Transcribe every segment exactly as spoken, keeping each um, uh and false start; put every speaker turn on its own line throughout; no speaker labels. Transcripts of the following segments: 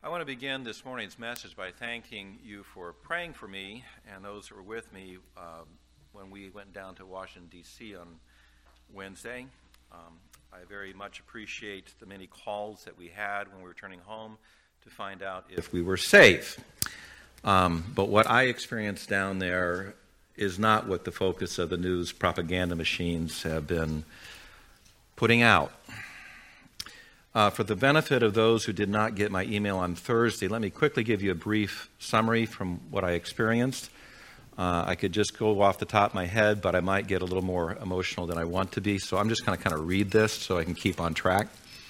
I want to begin this morning's message by thanking you for praying for me and those who were with me um, when we went down to Washington, D C on Wednesday. Um, I very much appreciate the many calls that we had when we were returning home to find out if we were safe. Um, but what I experienced down there is not what the focus of the news propaganda machines have been putting out. Uh, for the benefit of those who did not get my email on Thursday, let me quickly give you a brief summary from what I experienced. Uh, I could just go off the top of my head, but I might get a little more emotional than I want to be, so I'm just going to kind of read this so I can keep on track.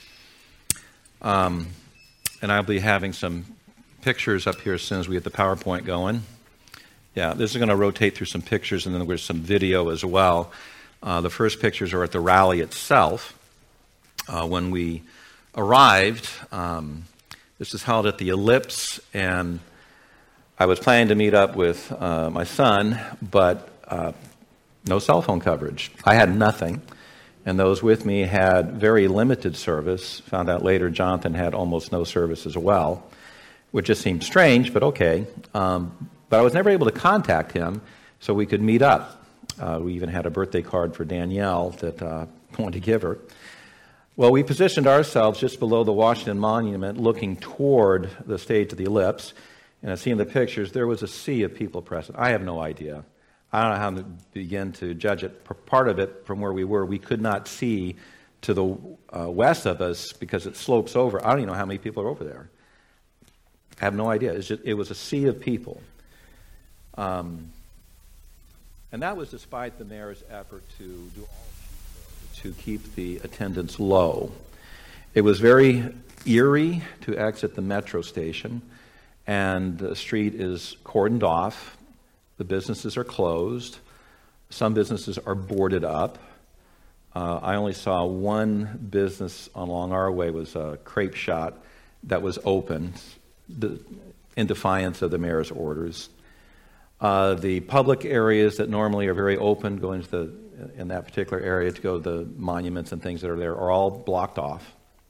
Um, and I'll be having some pictures up here as soon as we get the PowerPoint going. Yeah, this is going to rotate through some pictures, and then there's some video as well. Uh, the first pictures are at the rally itself. Uh, when we arrived, um, this is held at the Ellipse, and I was planning to meet up with uh, my son, but uh, no cell phone coverage. I had nothing, and those with me had very limited service. Found out later Jonathan had almost no service as well, which just seemed strange, but okay. Um, but I was never able to contact him, so we could meet up. Uh, we even had a birthday card for Danielle that uh, I wanted to give her. Well, we positioned ourselves just below the Washington Monument, looking toward the stage of the Ellipse. And I see in the pictures, there was a sea of people present. I have no idea. I don't know how to begin to judge it. Part of it, from where we were, we could not see to the uh, west of us because it slopes over. I don't even know how many people are over there. I have no idea. It's just, it was a sea of people. Um, and that was despite the mayor's effort to do all to keep the attendance low. It was very eerie to exit the metro station, and the street is cordoned off. The businesses are closed. Some businesses are boarded up. Uh, I only saw one business along our way, was a crepe shop that was open the, in defiance of the mayor's orders. Uh, the public areas that normally are very open, going to the in that particular area to go to the monuments and things that are there, are all blocked off.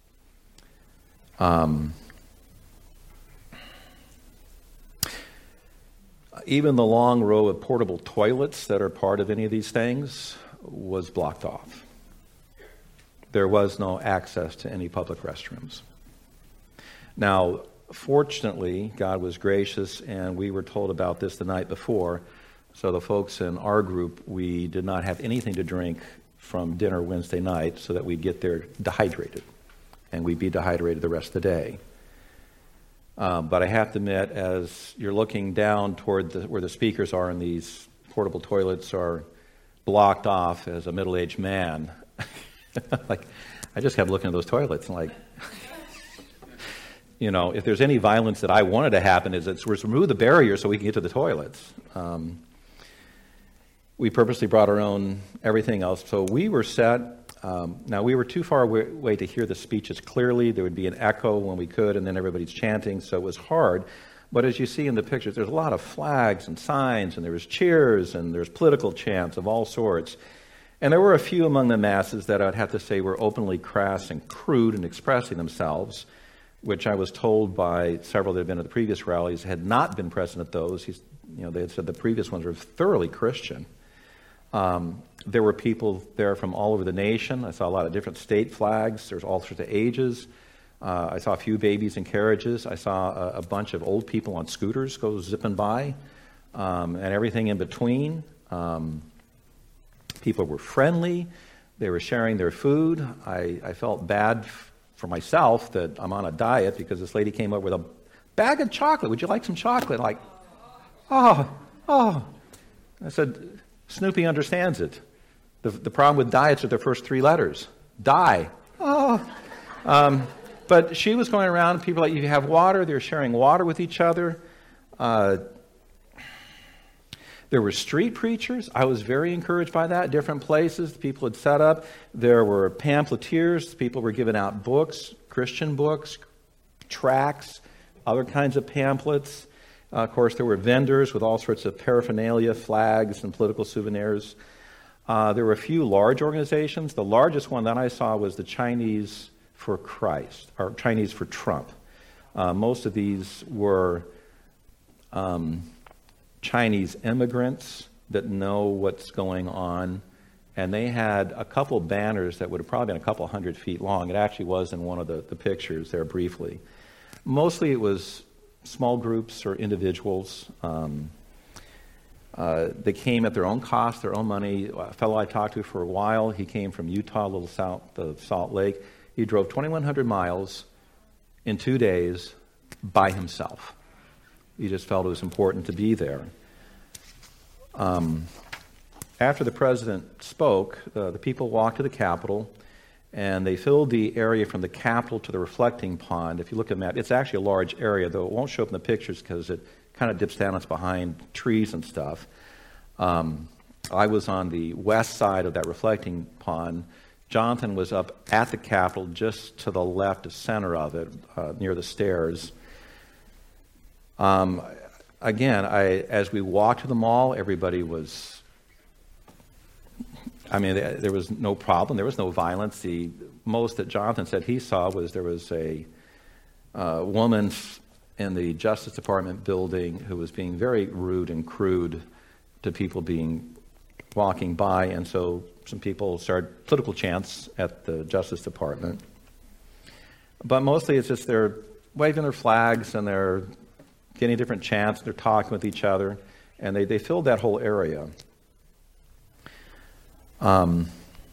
Um, even the long row of portable toilets that are part of any of these things was blocked off. There was no access to any public restrooms. Now, fortunately, God was gracious, and we were told about this the night before. So the folks in our group, we did not have anything to drink from dinner Wednesday night so that we'd get there dehydrated, and we'd be dehydrated the rest of the day. Um, but I have to admit, as you're looking down toward the, where the speakers are and these portable toilets are blocked off as a middle-aged man, like I just kept looking at those toilets and like, you know, if there's any violence that I wanted to happen is it's remove the barrier so we can get to the toilets. Um, We purposely brought our own everything else. So we were set. Um, now, we were too far away to hear the speeches clearly. There would be an echo when we could, and then everybody's chanting, so it was hard. But as you see in the pictures, there's a lot of flags and signs, and there was cheers, and there's political chants of all sorts. And there were a few among the masses that I'd have to say were openly crass and crude in expressing themselves, which I was told by several that had been at the previous rallies had not been present at those. He's, you know, they had said the previous ones were thoroughly Christian. Um, there were people there from all over the nation. I saw a lot of different state flags. There's all sorts of ages. Uh, I saw a few babies in carriages. I saw a, a bunch of old people on scooters go zipping by, um, and everything in between. Um, people were friendly. They were sharing their food. I, I felt bad f- for myself that I'm on a diet because this lady came up with a bag of chocolate. Would you like some chocolate? Like, oh, oh. I said, Snoopy understands it. The, the problem with diets are their first three letters. Die. Oh. Um, but she was going around, people like, you have water, they're sharing water with each other. Uh, there were street preachers. I was very encouraged by that. Different places people had set up. There were pamphleteers. People were giving out books, Christian books, tracts, other kinds of pamphlets. Uh, of course, there were vendors with all sorts of paraphernalia, flags, and political souvenirs. Uh, there were a few large organizations. The largest one that I saw was the Chinese for Christ, or Chinese for Trump. Uh, most of these were um, Chinese immigrants that know what's going on, and they had a couple banners that would have probably been a couple hundred feet long. It actually was in one of the, the pictures there briefly. Mostly it was small groups or individuals. Um, uh, they came at their own cost, their own money. A fellow I talked to for a while, he came from Utah, a little south of Salt Lake. He drove twenty-one hundred miles in two days by himself. He just felt it was important to be there. Um, after the president spoke, uh, the people walked to the Capitol, and they filled the area from the Capitol to the reflecting pond. If you look at the map, it's actually a large area, though it won't show up in the pictures because it kind of dips down. It's behind trees and stuff. Um, I was on the west side of that reflecting pond. Jonathan was up at the Capitol, just to the left of center of it, uh, near the stairs. Um, again, I, as we walked to the mall, everybody was... I mean, there was no problem. There was no violence. The most that Jonathan said he saw was there was a uh, woman in the Justice Department building who was being very rude and crude to people being walking by, and so some people started political chants at the Justice Department. But mostly it's just they're waving their flags and they're getting different chants, they're talking with each other, and they, they filled that whole area. Um,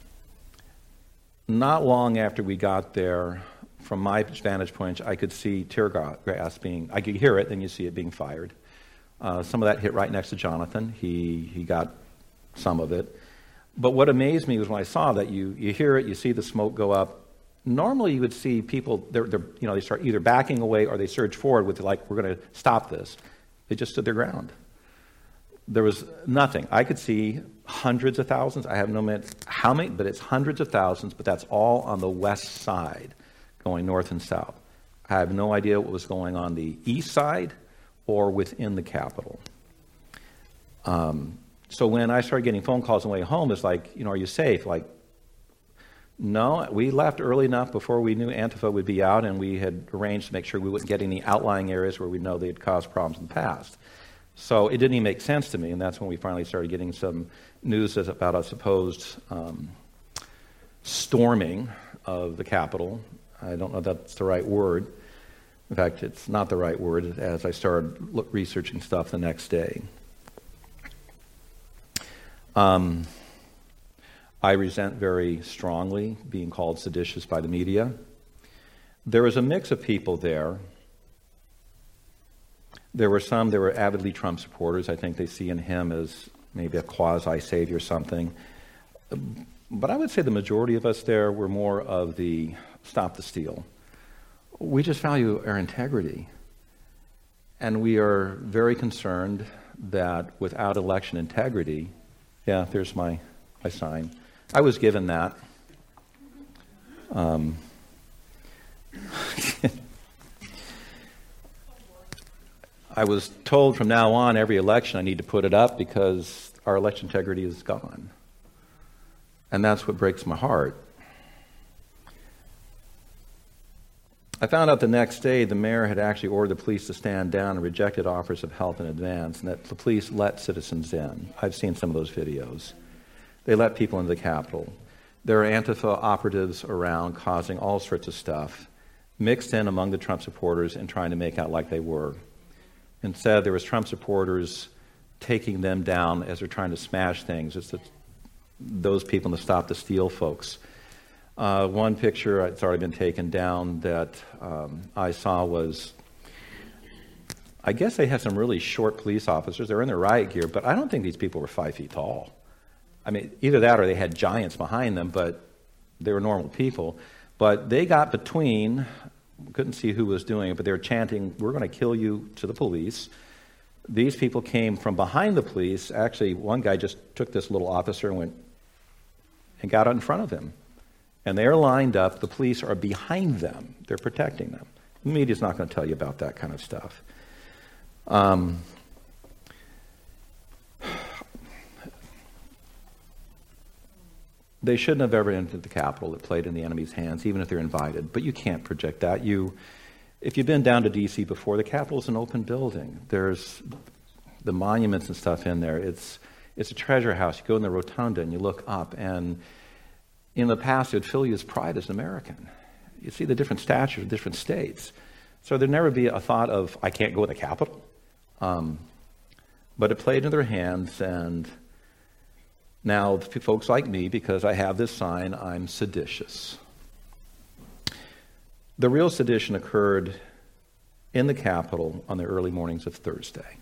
not long after we got there, from my vantage point, I could see tear gas being, I could hear it, then you see it being fired. Uh, some of that hit right next to Jonathan. He he got some of it. But what amazed me was when I saw that, you, you hear it, you see the smoke go up. Normally you would see people, they're, they're, you know, they start either backing away or they surge forward with like, we're going to stop this. They just stood their ground. There was nothing. I could see hundreds of thousands. I have no idea how many, but it's hundreds of thousands, but that's all on the west side, going north and south. I have no idea what was going on the east side or within the Capitol. Um, so when I started getting phone calls on the way home, it's like, you know, are you safe? Like, no, we left early enough before we knew Antifa would be out, and we had arranged to make sure we wouldn't get any outlying areas where we know they had caused problems in the past. So it didn't even make sense to me, and that's when we finally started getting some news about a supposed um, storming of the Capitol. I don't know if that's the right word. In fact, it's not the right word, as I started look, researching stuff the next day. Um, I resent very strongly being called seditious by the media. There was a mix of people there. There were some that were avidly Trump supporters. I think they see in him as maybe a quasi-savior or something. But I would say the majority of us there were more of the stop the steal. We just value our integrity. And we are very concerned that without election integrity, yeah, there's my, my sign. I was given that. Um, I was told from now on, every election, I need to put it up because our election integrity is gone. And that's what breaks my heart. I found out the next day the mayor had actually ordered the police to stand down and rejected offers of help in advance, and that the police let citizens in. I've seen some of those videos. They let people into the Capitol. There are Antifa operatives around causing all sorts of stuff, mixed in among the Trump supporters and trying to make out like they were. Instead, there was Trump supporters taking them down as they're trying to smash things. It's the, those people in the Stop the Steal folks. Uh, one picture, it's already been taken down, that um, I saw was, I guess they have some really short police officers. They're in their riot gear, but I don't think these people were five feet tall. I mean, either that or they had giants behind them, but they were normal people. But they got between, couldn't see who was doing it, but they were chanting, "We're going to kill you," to the police. These people came from behind the police. Actually, one guy just took this little officer and went and got out in front of him. And they're lined up. The police are behind them. They're protecting them. The media's not going to tell you about that kind of stuff. Um, they shouldn't have ever entered the Capitol. It played in the enemy's hands, even if they're invited. But you can't project that. You, If you've been down to D C before, the Capitol's an open building. There's the monuments and stuff in there. It's it's a treasure house. You go in the rotunda and you look up, and in the past it would fill you with pride as an American. You see the different statues of different states. So there'd never be a thought of, I can't go to the Capitol. Um, but it played into their hands, and now folks like me, because I have this sign, I'm seditious. The real sedition occurred in the Capitol on the early mornings of Thursday.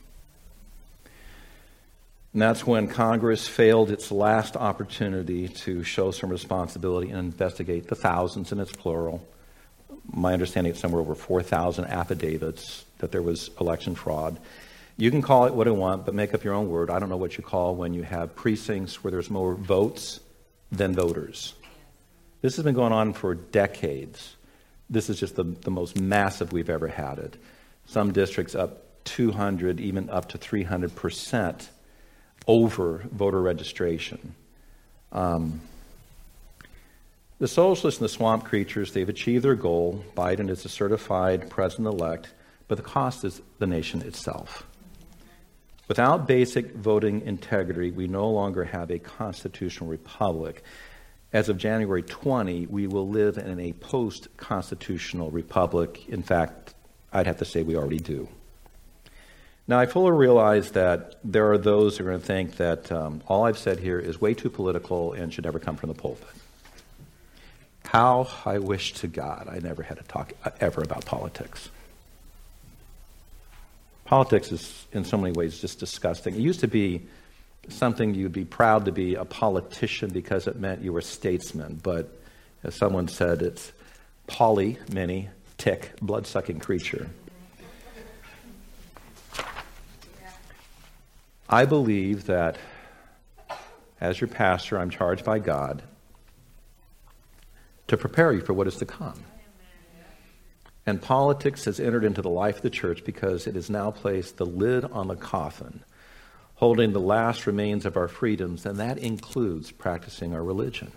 And that's when Congress failed its last opportunity to show some responsibility and investigate the thousands, and it's plural. My understanding is somewhere over four thousand affidavits that there was election fraud. You can call it what you want, but make up your own word. I don't know what you call when you have precincts where there's more votes than voters. This has been going on for decades. This is just the, the most massive we've ever had it. Some districts up two hundred, even up to three hundred percent over voter registration. Um, the socialists and the swamp creatures, they've achieved their goal. Biden is a certified president-elect, but the cost is the nation itself. Without basic voting integrity, we no longer have a constitutional republic. As of January twentieth, we will live in a post-constitutional republic. In fact, I'd have to say we already do. Now, I fully realize that there are those who are going to think that um, all I've said here is way too political and should never come from the pulpit. How I wish to God I never had to talk ever about politics. Politics is, in so many ways, just disgusting. It used to be something you'd be proud to be a politician because it meant you were a statesman. But as someone said, it's poly, many, tick, blood-sucking creature. I believe that as your pastor, I'm charged by God to prepare you for what is to come. And politics has entered into the life of the church because it has now placed the lid on the coffin, holding the last remains of our freedoms, and that includes practicing our religion.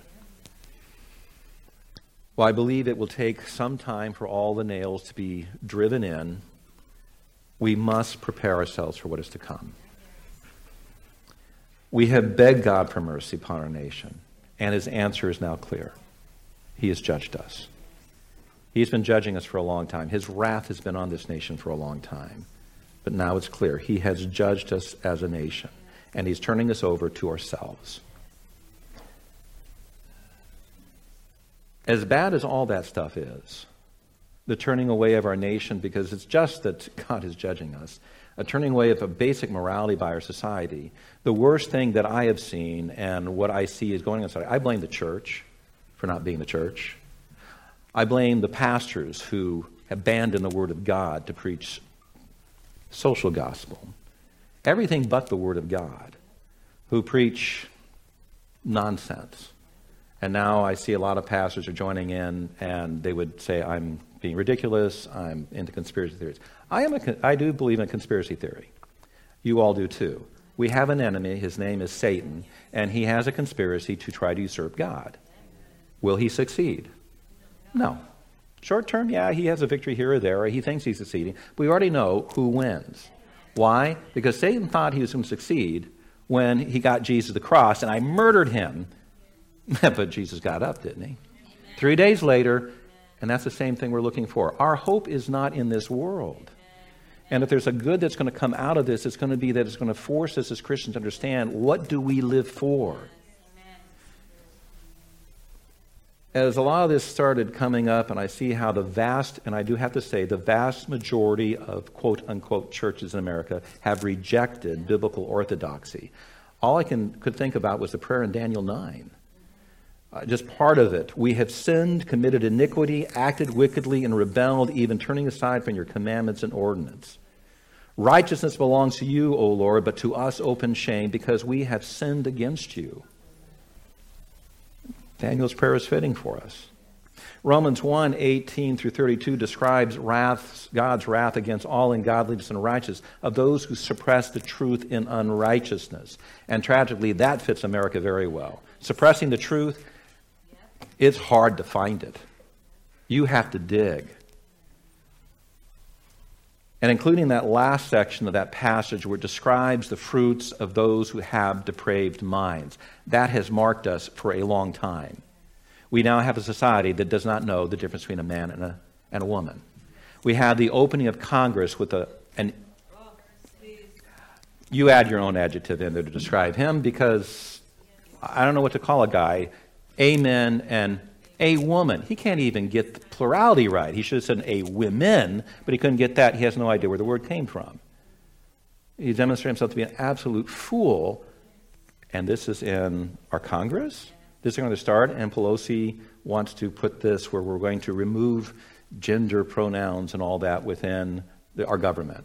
Well, I believe it will take some time for all the nails to be driven in. We must prepare ourselves for what is to come. We have begged God for mercy upon our nation, and his answer is now clear. He has judged us. He's been judging us for a long time. His wrath has been on this nation for a long time. But now it's clear. He has judged us as a nation, and he's turning us over to ourselves. As bad as all that stuff is, the turning away of our nation, because it's just that God is judging us, a turning away of a basic morality by our society, the worst thing that I have seen and what I see is going on inside, I blame the church for not being the church. I blame the pastors who abandon the Word of God to preach social gospel. Everything but the Word of God, who preach nonsense. And now I see a lot of pastors are joining in, and they would say, I'm being ridiculous, I'm into conspiracy theories. I am a, I do believe in conspiracy theory. You all do too. We have an enemy, his name is Satan, and he has a conspiracy to try to usurp God. Will he succeed? No. Short term, yeah, he has a victory here or there, or he thinks he's succeeding. We already know who wins. Why? Because Satan thought he was going to succeed when he got Jesus to the cross, and I murdered him. But Jesus got up, didn't he? Three days later, and that's the same thing we're looking for. Our hope is not in this world. And if there's a good that's going to come out of this, it's going to be that it's going to force us as Christians to understand, what do we live for? As a lot of this started coming up, and I see how the vast, and I do have to say, the vast majority of quote-unquote churches in America have rejected biblical orthodoxy. All I can could think about was the prayer in Daniel nine. Uh, just part of it. We have sinned, committed iniquity, acted wickedly, and rebelled, even turning aside from your commandments and ordinance. Righteousness belongs to you, O Lord, but to us open shame, because we have sinned against you. Daniel's prayer is fitting for us. Romans one, eighteen through thirty-two describes wrath, God's wrath against all ungodliness and unrighteousness of those who suppress the truth in unrighteousness. And tragically, that fits America very well. Suppressing the truth, it's hard to find it. You have to dig. and including that last section of that passage where it describes the fruits of those who have depraved minds. That has marked us for a long time. We now have a society that does not know the difference between a man and a, and a woman. We have the opening of Congress with a, an... You add your own adjective in there to describe him, because I don't know what to call a guy. A men and a woman. He can't even get the plurality right. He should have said a women, but he couldn't get that. He has no idea where the word came from. He demonstrated himself to be an absolute fool. And this is in our Congress. This is going to start, and Pelosi wants to put this where we're going to remove gender pronouns and all that within the, our government.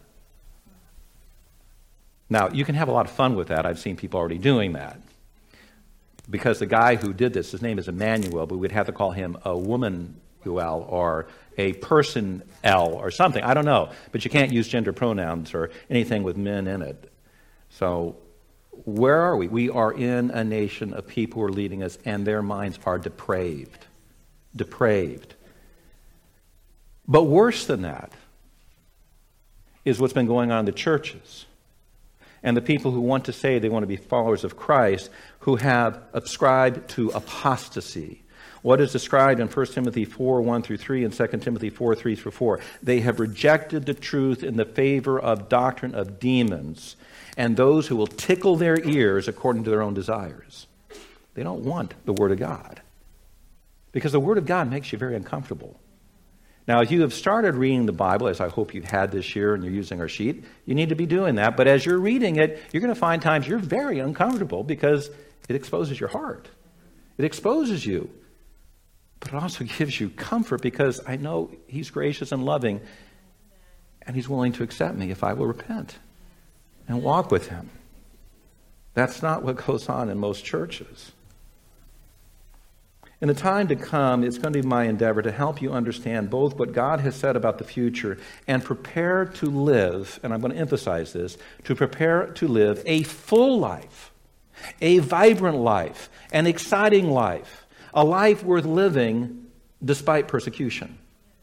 Now, you can have a lot of fun with that. I've seen people already doing that. Because the guy who did this, his name is Emmanuel, but we'd have to call him a woman or a person L or something. I don't know. But you can't use gender pronouns or anything with men in it. So where are we? We are in a nation of people who are leading us, and their minds are depraved. Depraved. But worse than that is what's been going on in the churches. And the people who want to say they want to be followers of Christ, who have ascribed to apostasy. What is described in First Timothy four, one through three and Second Timothy four, three through four. They have rejected the truth in the favor of doctrine of demons and those who will tickle their ears according to their own desires. They don't want the Word of God, because the Word of God makes you very uncomfortable. Now, if you have started reading the Bible, as I hope you've had this year and you're using our sheet, you need to be doing that. But as you're reading it, you're going to find times you're very uncomfortable because it exposes your heart. It exposes you. But it also gives you comfort, because I know He's gracious and loving, and He's willing to accept me if I will repent and walk with Him. That's not what goes on in most churches. In the time to come, it's going to be my endeavor to help you understand both what God has said about the future and prepare to live, and I'm going to emphasize this, to prepare to live a full life, a vibrant life, an exciting life, a life worth living despite persecution.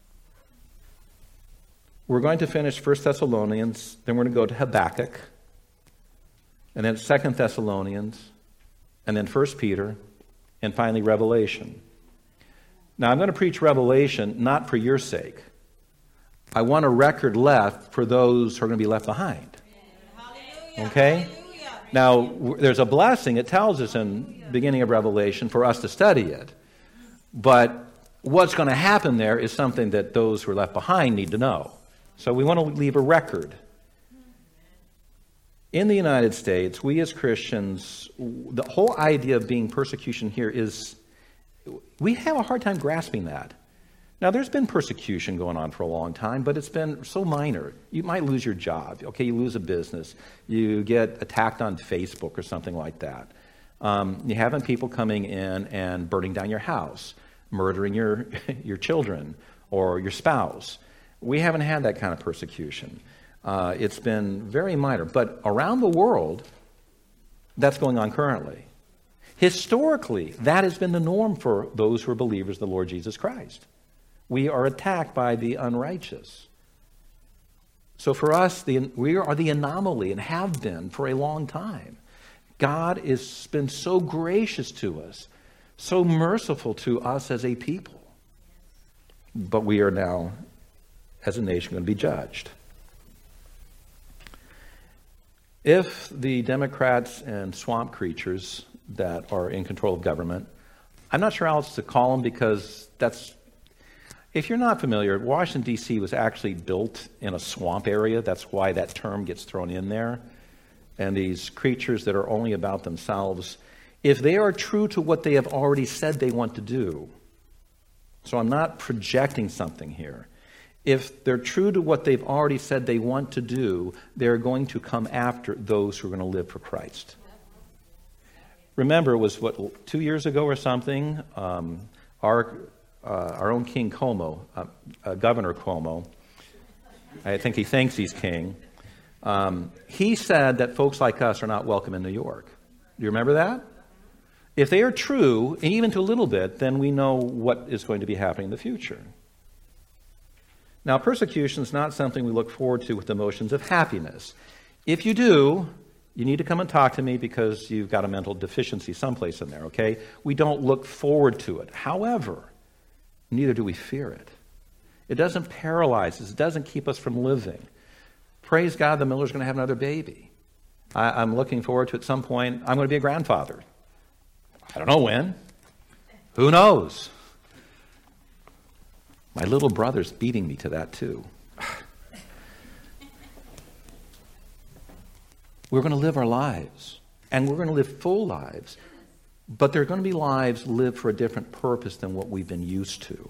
We're going to finish First Thessalonians, then we're going to go to Habakkuk, and then Second Thessalonians, and then First Peter, and finally Revelation. Now, I'm going to preach Revelation not for your sake. I want a record left for those who are going to be left behind. Okay? Now, w- there's a blessing. It tells us in the beginning of Revelation for us to study it. But what's going to happen there is something that those who are left behind need to know. So we want to leave a record. In the United States, we as Christians, the whole idea of being persecution here is, we have a hard time grasping that. Now, there's been persecution going on for a long time, but it's been so minor. You might lose your job. Okay, you lose a business. You get attacked on Facebook or something like that. Um, you have people coming in and burning down your house, murdering your, your children or your spouse. We haven't had that kind of persecution. Uh, it's been very minor. But around the world, that's going on currently. Historically, that has been the norm for those who are believers of the Lord Jesus Christ. We are attacked by the unrighteous. So for us, the, we are the anomaly and have been for a long time. God has been so gracious to us, so merciful to us as a people. But we are now, as a nation, going to be judged. If the Democrats and swamp creatures that are in control of government, I'm not sure how else to call them, because that's, if you're not familiar, Washington, D C was actually built in a swamp area. That's why that term gets thrown in there. And these creatures that are only about themselves, if they are true to what they have already said they want to do, so I'm not projecting something here. If they're true to what they've already said they want to do, they're going to come after those who are going to live for Christ. Remember, it was, what, two years ago or something, um, our uh, our own King Cuomo, uh, uh, Governor Cuomo, I think he thinks he's king, um, he said that folks like us are not welcome in New York. Do you remember that? If they are true, even to a little bit, then we know what is going to be happening in the future. Now, persecution is not something we look forward to with emotions of happiness. If you do, you need to come and talk to me because you've got a mental deficiency someplace in there, okay? We don't look forward to it. However, neither do we fear it. It doesn't paralyze us. It doesn't keep us from living. Praise God, the Miller's going to have another baby. I, I'm looking forward to at some point, I'm going to be a grandfather. I don't know when. Who knows? My little brother's beating me to that too. We're going to live our lives, and we're going to live full lives, but they're going to be lives lived for a different purpose than what we've been used to.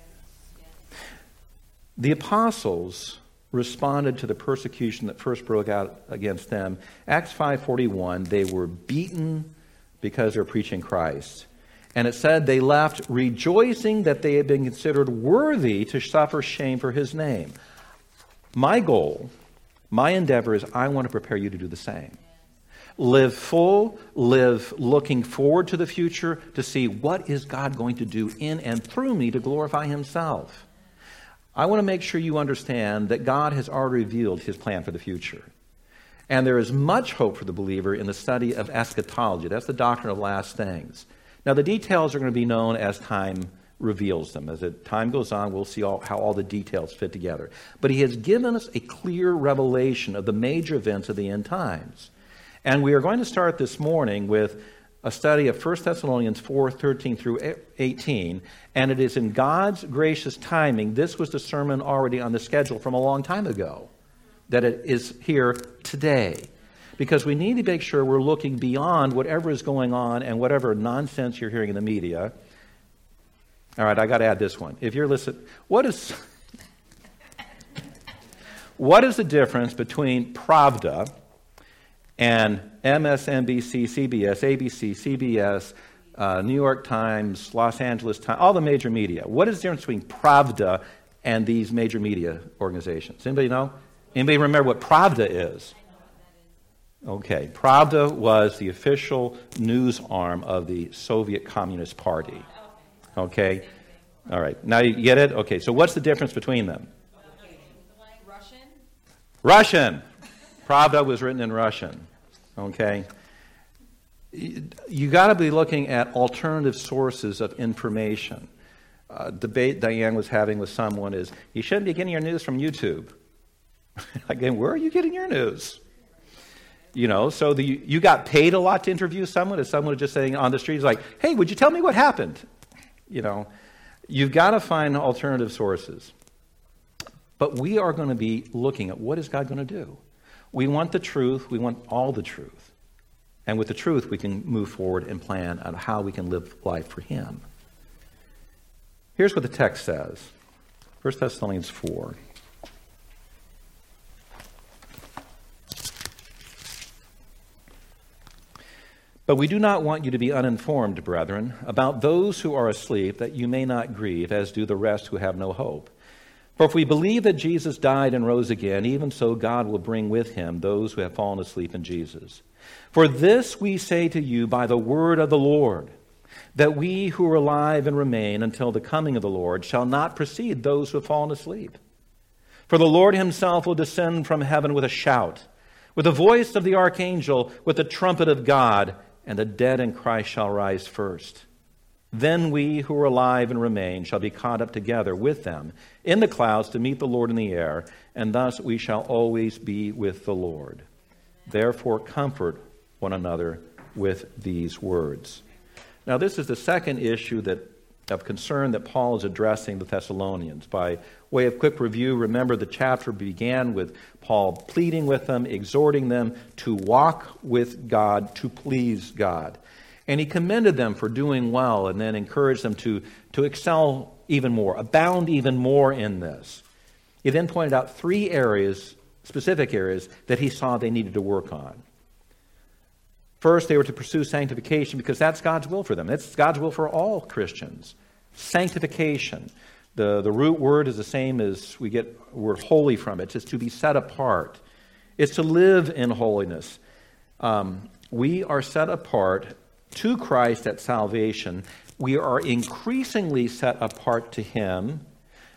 The apostles responded to the persecution that first broke out against them. Acts five forty-one, they were beaten because they were preaching Christ. And it said they left rejoicing that they had been considered worthy to suffer shame for his name. My goal, my endeavor is I want to prepare you to do the same. Live full, live looking forward to the future to see what is God going to do in and through me to glorify himself. I want to make sure you understand that God has already revealed his plan for the future. And there is much hope for the believer in the study of eschatology. That's the doctrine of last things. Now, the details are going to be known as time reveals them. As the time goes on, we'll see all, how all the details fit together. But he has given us a clear revelation of the major events of the end times. And we are going to start this morning with a study of First Thessalonians four, thirteen through eighteen. And it is in God's gracious timing. This was the sermon already on the schedule from a long time ago, that it is here today. Because we need to make sure we're looking beyond whatever is going on and whatever nonsense you're hearing in the media. All right, I got to add this one. If you're listening, what is what is the difference between Pravda and M S N B C, C B S, A B C, C B S, uh, New York Times, Los Angeles Times, all the major media? What is the difference between Pravda and these major media organizations? Anybody know? Anybody remember what Pravda is? Okay, Pravda was the official news arm of the Soviet Communist Party. Okay, all right. Now you get it? Okay, so what's the difference between them?
Russian.
Russian. Pravda was written in Russian. Okay. You got to be looking at alternative sources of information. Uh, debate Diane was having with someone is, you shouldn't be getting your news from YouTube. Again, where are you getting your news? You know, so the, you got paid a lot to interview someone, as someone was just saying on the street, like, hey, would you tell me what happened? You know, you've got to find alternative sources. But we are going to be looking at what is God going to do. We want the truth. We want all the truth. And with the truth, we can move forward and plan on how we can live life for him. Here's what the text says. First Thessalonians four. But we do not want you to be uninformed, brethren, about those who are asleep, that you may not grieve, as do the rest who have no hope. For if we believe that Jesus died and rose again, even so God will bring with him those who have fallen asleep in Jesus. For this we say to you by the word of the Lord, that we who are alive and remain until the coming of the Lord shall not precede those who have fallen asleep. For the Lord himself will descend from heaven with a shout, with the voice of the archangel, with the trumpet of God, and the dead in Christ shall rise first. Then we who are alive and remain shall be caught up together with them in the clouds to meet the Lord in the air, and thus we shall always be with the Lord. Therefore comfort one another with these words. Now this is the second issue that of concern that Paul is addressing the Thessalonians. By way of quick review, remember the chapter began with Paul pleading with them, exhorting them to walk with God, to please God. And he commended them for doing well and then encouraged them to, to excel even more, abound even more in this. He then pointed out three areas, specific areas, that he saw they needed to work on. First, they were to pursue sanctification because that's God's will for them. It's God's will for all Christians. Sanctification. The, the root word is the same as we get word holy from it. It's to be set apart. It's to live in holiness. Um, we are set apart to Christ at salvation. We are increasingly set apart to him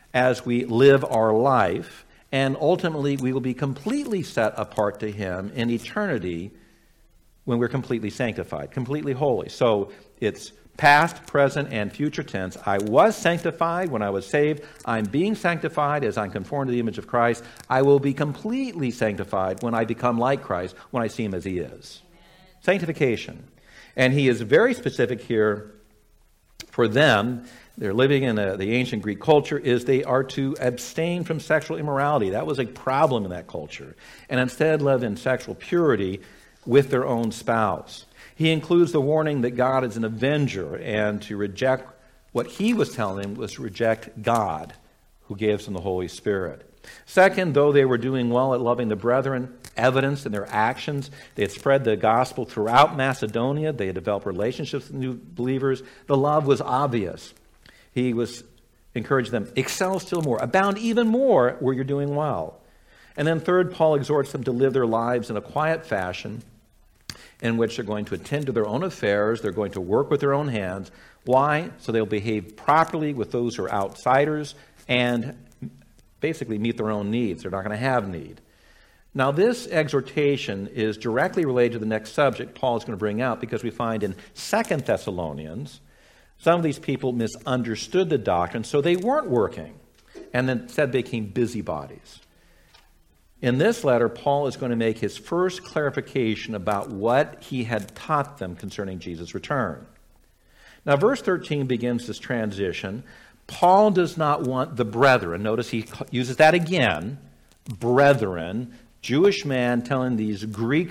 as we live our life, and ultimately we will be completely set apart to him in eternity when we're completely sanctified, completely holy. So it's past, present, and future tense. I was sanctified when I was saved. I'm being sanctified as I'm conformed to the image of Christ. I will be completely sanctified when I become like Christ, when I see him as he is. Amen. Sanctification. And he is very specific here for them. They're living in a, the ancient Greek culture, is they are to abstain from sexual immorality. That was a problem in that culture. And instead live in sexual purity with their own spouse. He includes the warning that God is an avenger, and to reject what he was telling them was to reject God, who gave them the Holy Spirit. Second, though they were doing well at loving the brethren, evidence in their actions, they had spread the gospel throughout Macedonia. They had developed relationships with new believers. The love was obvious. He was encouraging them, excel still more, abound even more where you're doing well. And then third, Paul exhorts them to live their lives in a quiet fashion, in which they're going to attend to their own affairs, they're going to work with their own hands. Why? So they'll behave properly with those who are outsiders and basically meet their own needs. They're not going to have need. Now, this exhortation is directly related to the next subject Paul is going to bring out, because we find in Second Thessalonians, some of these people misunderstood the doctrine, so they weren't working, and instead became busybodies. In this letter, Paul is going to make his first clarification about what he had taught them concerning Jesus' return. Now, verse thirteen begins this transition. Paul does not want the brethren, notice he uses that again, brethren, Jewish man telling these Greek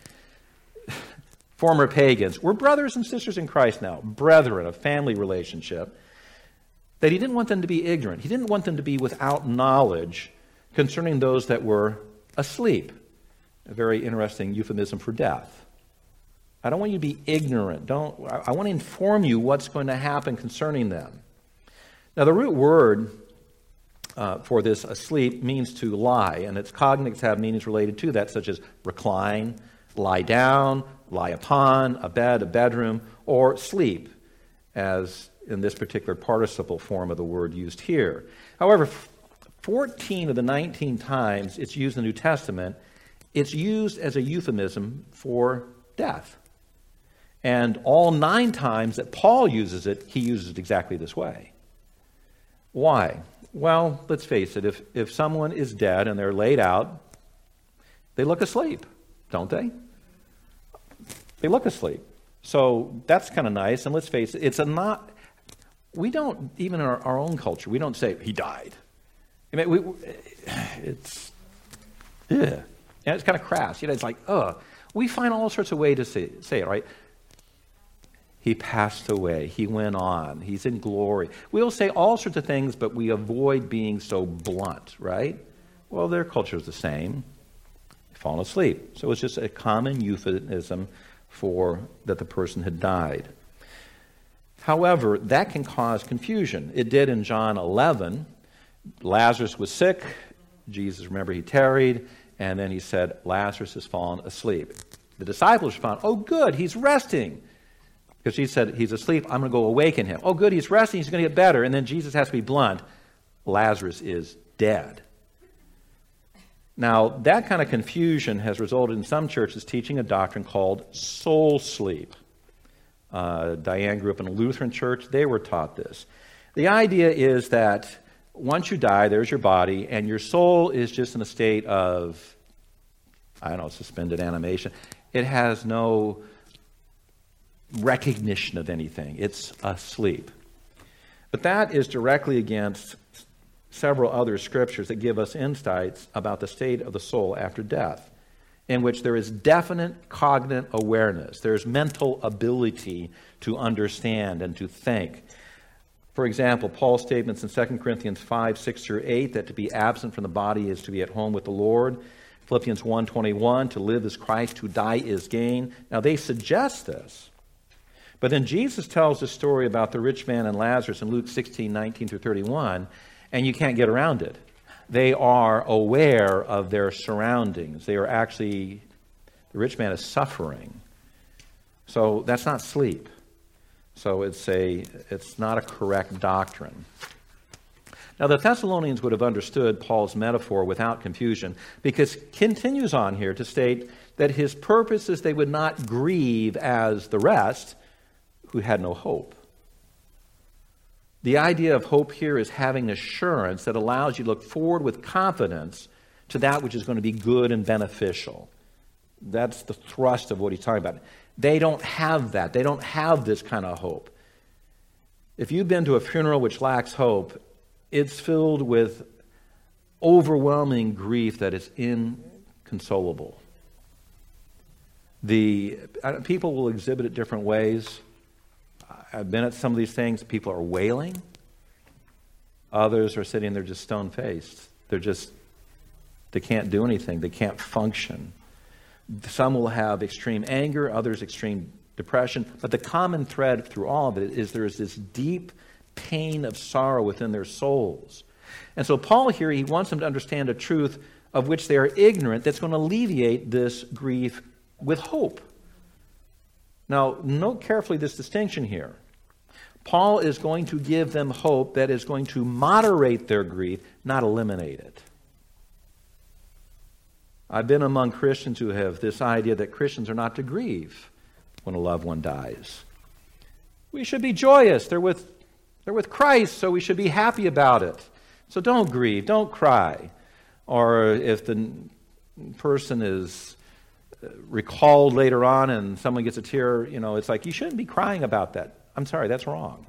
former pagans, we're brothers and sisters in Christ now, brethren, a family relationship, that he didn't want them to be ignorant. He didn't want them to be without knowledge concerning those that were asleep. A very interesting euphemism for death. I don't want you to be ignorant. Don't. I want to inform you what's going to happen concerning them. Now, the root word uh, for this asleep means to lie, and its cognates have meanings related to that, such as recline, lie down, lie upon, a bed, a bedroom, or sleep, as in this particular participle form of the word used here. However, fourteen of the nineteen times it's used in the New Testament, it's used as a euphemism for death. And all nine times that Paul uses it, he uses it exactly this way. Why? Well, let's face it, if, if someone is dead and they're laid out, they look asleep, don't they? They look asleep. So that's kind of nice, and let's face it, it's a not, we don't, even in our, our own culture, we don't say, he died. I mean, we, it's, yeah, and it's kind of crass. You know, it's like, ugh. We find all sorts of ways to say, say it, right? He passed away. He went on. He's in glory. We'll say all sorts of things, but we avoid being so blunt, right? Well, their culture is the same. Fallen asleep. So it's just a common euphemism for that the person had died. However, that can cause confusion. It did in John eleven. Lazarus was sick. Jesus, remember, he tarried. And then he said, Lazarus has fallen asleep. The disciples respond, oh, good, he's resting. Because he said, he's asleep, I'm going to go awaken him. Oh, good, he's resting, he's going to get better. And then Jesus has to be blunt. Lazarus is dead. Now, that kind of confusion has resulted in some churches teaching a doctrine called soul sleep. Uh, Diane grew up in a Lutheran church. They were taught this. The idea is that once you die, there's your body, and your soul is just in a state of, I don't know, suspended animation. It has no recognition of anything. It's asleep. But that is directly against several other scriptures that give us insights about the state of the soul after death, in which there is definite cognate awareness. There's mental ability to understand and to think. For example, Paul's statements in Second Corinthians five, six through eight, that to be absent from the body is to be at home with the Lord. Philippians one twenty-one, to live is Christ, to die is gain. Now, they suggest this. But then Jesus tells the story about the rich man and Lazarus in Luke sixteen, nineteen through thirty-one, and you can't get around it. They are aware of their surroundings. They are actually, the rich man is suffering. So that's not sleep. So it's a, it's not a correct doctrine. Now, the Thessalonians would have understood Paul's metaphor without confusion, because he continues on here to state that his purpose is they would not grieve as the rest who had no hope. The idea of hope here is having assurance that allows you to look forward with confidence to that which is going to be good and beneficial. That's the thrust of what he's talking about. They don't have that. They don't have this kind of hope. If you've been to a funeral which lacks hope, it's filled with overwhelming grief that is inconsolable. The uh, people will exhibit it different ways. I've been at some of these things. People are wailing. Others are sitting there just stone-faced. They're just, they can't do anything. They can't function. Some will have extreme anger, others extreme depression. But the common thread through all of it is there is this deep pain of sorrow within their souls. And so Paul here, he wants them to understand a truth of which they are ignorant that's going to alleviate this grief with hope. Now, note carefully this distinction here. Paul is going to give them hope that is going to moderate their grief, not eliminate it. I've been among Christians who have this idea that Christians are not to grieve when a loved one dies. We should be joyous. They're with, they're with Christ, so we should be happy about it. So don't grieve, don't cry. Or if the person is recalled later on and someone gets a tear, you know, it's like, you shouldn't be crying about that. I'm sorry, that's wrong.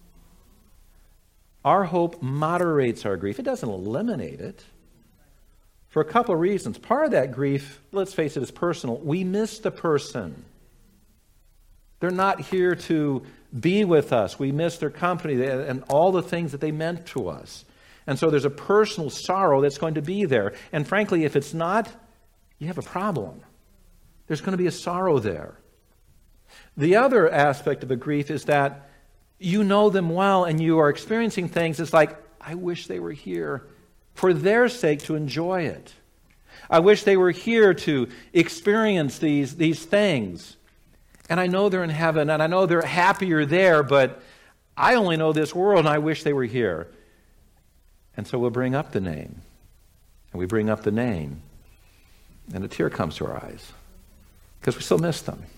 Our hope moderates our grief. It doesn't eliminate it. For a couple of reasons. Part of that grief, let's face it, is personal. We miss the person. They're not here to be with us. We miss their company and all the things that they meant to us. And so there's a personal sorrow that's going to be there. And frankly, if it's not, you have a problem. There's going to be a sorrow there. The other aspect of a grief is that you know them well and you are experiencing things. It's like, I wish they were here for their sake to enjoy it. I wish they were here to experience these, these things. And I know they're in heaven and I know they're happier there, but I only know this world and I wish they were here. And so we'll bring up the name. And we bring up the name. And a tear comes to our eyes. Because we still miss them.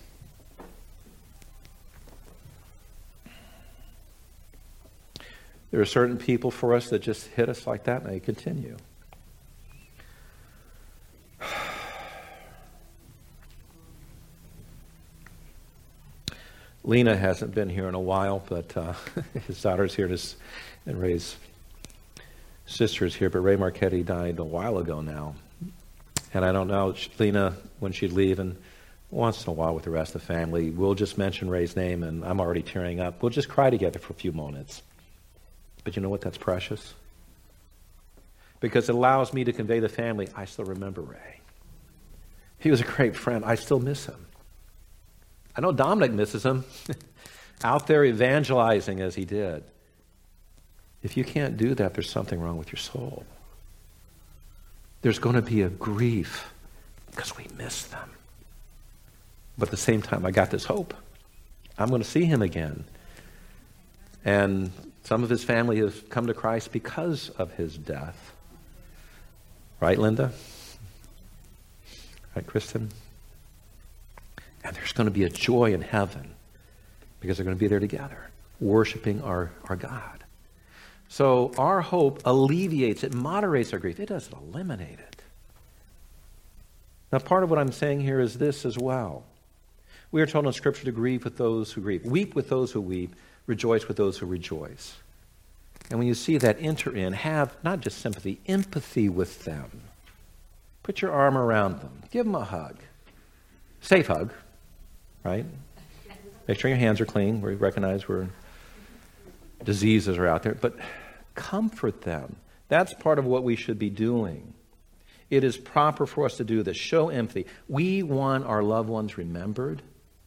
There are certain people for us that just hit us like that and they continue. Lena hasn't been here in a while, but uh, his daughter's here to, and Ray's sister's here, but Ray Marchetti died a while ago now. And I don't know, Lena, when she'd leave, and once in a while with the rest of the family, we'll just mention Ray's name, and I'm already tearing up. We'll just cry together for a few moments. But you know what? That's precious. Because it allows me to convey the family, I still remember Ray. He was a great friend. I still miss him. I know Dominic misses him. Out there evangelizing as he did. If you can't do that, there's something wrong with your soul. There's going to be a grief because we miss them. But at the same time, I got this hope. I'm going to see him again. And some of his family have come to Christ because of his death. Right, Linda? Right, Kristen? And there's going to be a joy in heaven because they're going to be there together, worshiping our, our God. So our hope alleviates it, moderates our grief. It doesn't eliminate it. Now, part of what I'm saying here is this as well. We are told in Scripture to grieve with those who grieve. Weep with those who weep. Rejoice with those who rejoice. And when you see that, enter in. Have not just sympathy, empathy with them. Put your arm around them. Give them a hug. Safe hug, right? Make sure your hands are clean. We recognize where diseases are out there. But comfort them. That's part of what we should be doing. It is proper for us to do this. Show empathy. We want our loved ones remembered.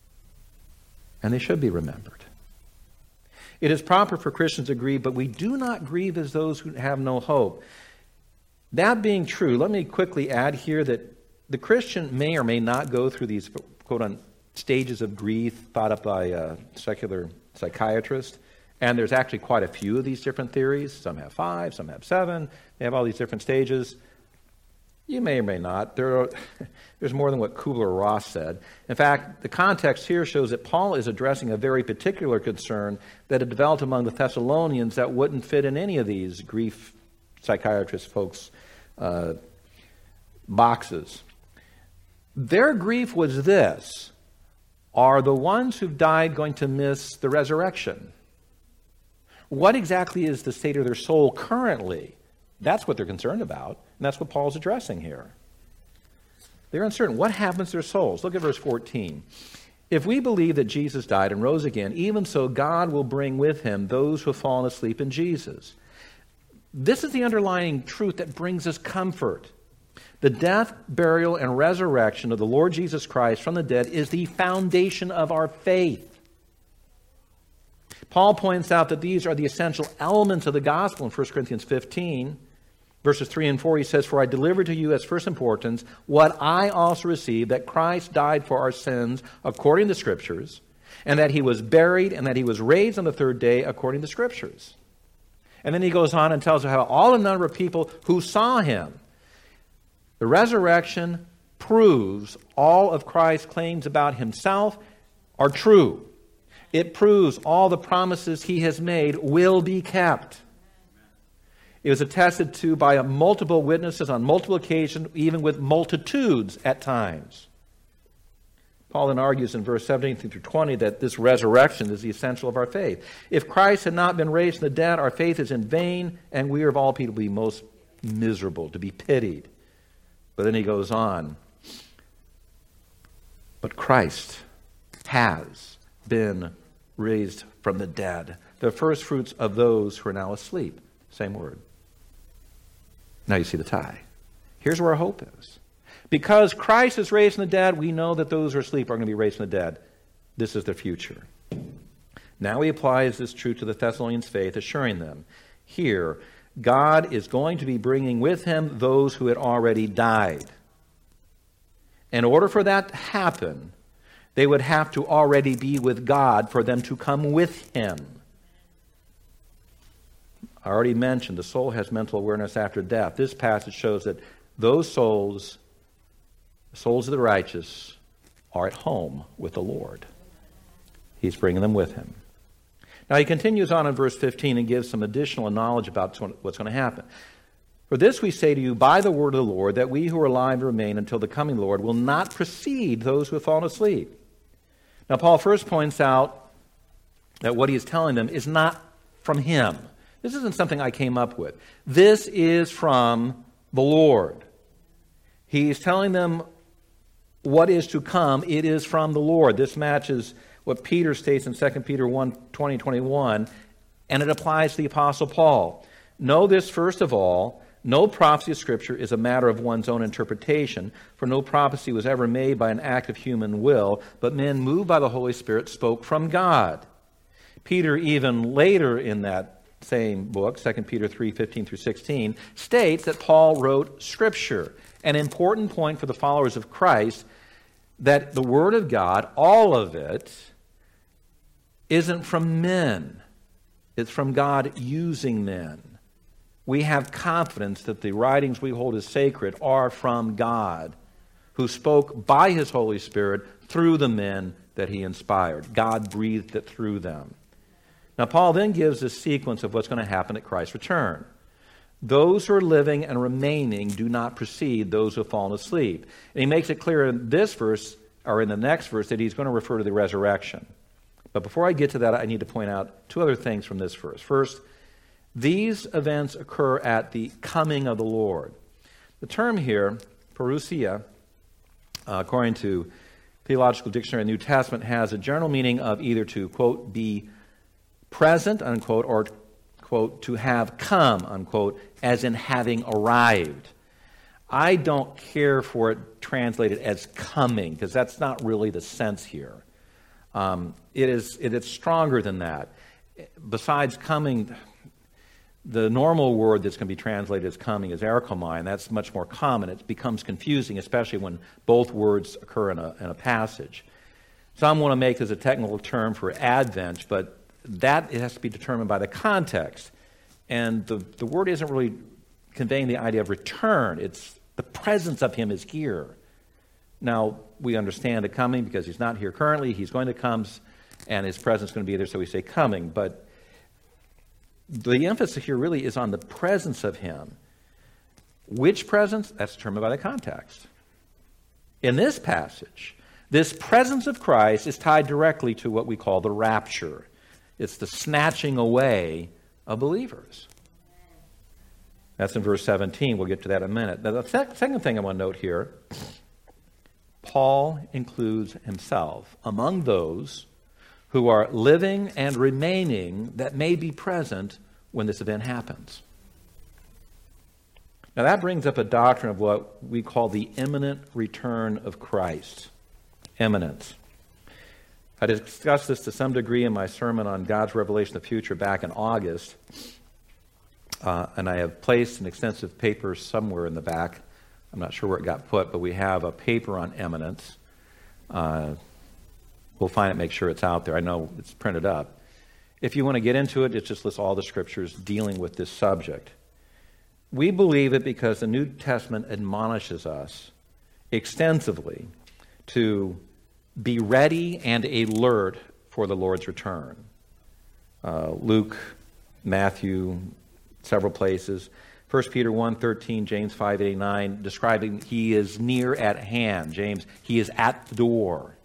And they should be remembered. It is proper for Christians to grieve, but we do not grieve as those who have no hope. That being true, let me quickly add here that the Christian may or may not go through these, quote, on stages of grief thought up by a secular psychiatrist, And there's actually quite a few of these different theories. Some have five, some have seven. They have all these different stages. You may or may not. There are, there's more than what Kubler-Ross said. In fact, the context here shows that Paul is addressing a very particular concern that had developed among the Thessalonians that wouldn't fit in any of these grief psychiatrist folks' uh, boxes. Their grief was this: are the ones who've died going to miss the resurrection? What exactly is the state of their soul currently? That's what they're concerned about, and that's what Paul's addressing here. They're uncertain. What happens to their souls? Look at verse fourteen. If we believe that Jesus died and rose again, even so God will bring with him those who have fallen asleep in Jesus. This is the underlying truth that brings us comfort. The death, burial, and resurrection of the Lord Jesus Christ from the dead is the foundation of our faith. Paul points out that these are the essential elements of the gospel in First Corinthians fifteen. Verses three and four, he says, "For I delivered to you as first importance what I also received, that Christ died for our sins according to the Scriptures, and that he was buried, and that he was raised on the third day according to the Scriptures." And then he goes on and tells us how all the number of people who saw him. The resurrection proves all of Christ's claims about himself are true. It proves all the promises he has made will be kept. It was attested to by multiple witnesses on multiple occasions, even with multitudes at times. Paul then argues in verse seventeen through twenty that this resurrection is the essential of our faith. If Christ had not been raised from the dead, our faith is in vain, and we are of all people to be most miserable, to be pitied. But then he goes on. But Christ has been raised from the dead, the first fruits of those who are now asleep. Same word. Now you see the tie. Here's where our hope is. Because Christ is raised from the dead, we know that those who are asleep are going to be raised from the dead. This is their future. Now he applies this truth to the Thessalonians' faith, assuring them, here, God is going to be bringing with him those who had already died. In order for that to happen, they would have to already be with God for them to come with him. I already mentioned the soul has mental awareness after death. This passage shows that those souls, the souls of the righteous, are at home with the Lord. He's bringing them with him. Now he continues on in verse fifteen and gives some additional knowledge about what's going to happen. For this we say to you by the word of the Lord, that we who are alive remain until the coming Lord will not precede those who have fallen asleep. Now Paul first points out that what he is telling them is not from him. This isn't something I came up with. This is from the Lord. He's telling them what is to come. It is from the Lord. This matches what Peter states in Second Peter one, twenty, twenty-one, and it applies to the Apostle Paul. Know this first of all, no prophecy of Scripture is a matter of one's own interpretation, for no prophecy was ever made by an act of human will, but men moved by the Holy Spirit spoke from God. Peter, even later in that same book, Second Peter three, fifteen through sixteen, states that Paul wrote Scripture, an important point for the followers of Christ, that the Word of God, all of it, isn't from men. It's from God using men. We have confidence that the writings we hold as sacred are from God, who spoke by his Holy Spirit through the men that he inspired. God breathed it through them. Now, Paul then gives a sequence of what's going to happen at Christ's return. Those who are living and remaining do not precede those who have fallen asleep. And he makes it clear in this verse, or in the next verse, that he's going to refer to the resurrection. But before I get to that, I need to point out two other things from this verse. First, these events occur at the coming of the Lord. The term here, parousia, uh, according to Theological Dictionary of the New Testament, has a general meaning of either to, quote, be present, unquote, or, quote, to have come, unquote, as in having arrived. I don't care for it translated as coming, because that's not really the sense here. Um, it is it is stronger than that. Besides coming, the normal word that's going to be translated as coming is erchomai, and that's much more common. It becomes confusing, especially when both words occur in a, in a passage. Some want to make this a technical term for Advent, but that it has to be determined by the context. And the, the word isn't really conveying the idea of return. It's the presence of him is here. Now, we understand the coming because he's not here currently. He's going to come, and his presence is going to be there, so we say coming. But the emphasis here really is on the presence of him. Which presence? That's determined by the context. In this passage, this presence of Christ is tied directly to what we call the rapture. It's the snatching away of believers. That's in verse seventeen. We'll get to that in a minute. Now, the sec- second thing I want to note here, Paul includes himself among those who are living and remaining that may be present when this event happens. Now that brings up a doctrine of what we call the imminent return of Christ. Imminence. I discussed this to some degree in my sermon on God's revelation of the future back in August. Uh, and I have placed an extensive paper somewhere in the back. I'm not sure where it got put, but we have a paper on imminence. Uh, we'll find it, make sure it's out there. I know it's printed up. If you want to get into it, it just lists all the scriptures dealing with this subject. We believe it because the New Testament admonishes us extensively to be ready and alert for the Lord's return. Uh, Luke, Matthew, several places. First Peter one thirteen, James five eighty-nine, describing he is near at hand. James, he is at the door.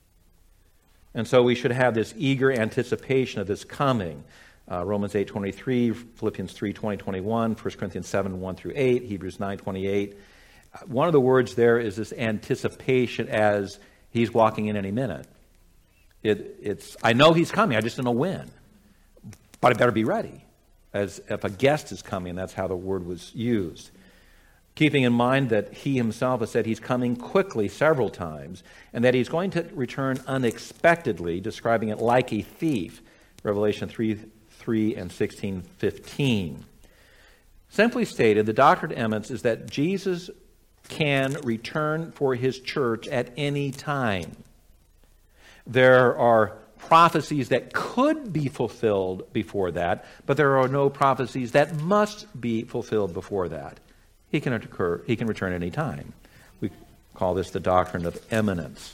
And so we should have this eager anticipation of this coming. Uh, Romans eight twenty-three, Philippians three twenty, twenty-one, First Corinthians seven one through eight, Hebrews nine twenty-eight. Uh, one of the words there is this anticipation as he's walking in any minute. It, it's I know he's coming, I just don't know when. But I better be ready. As if a guest is coming, that's how the word was used. Keeping in mind that he himself has said he's coming quickly several times, and that he's going to return unexpectedly, describing it like a thief. Revelation three, three and sixteen fifteen. Simply stated, the doctrine of imminence is that Jesus can return for his church at any time. There are prophecies that could be fulfilled before that, but there are no prophecies that must be fulfilled before that. He can occur, he can return any time. We call this the doctrine of imminence.